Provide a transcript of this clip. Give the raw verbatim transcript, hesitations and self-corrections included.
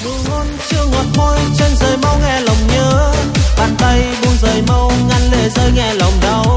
ngon chưa ngọt môi chân rời mau nghe lòng nhớ, bàn tay buông rời mau ngăn lệ rơi nghe lòng đau.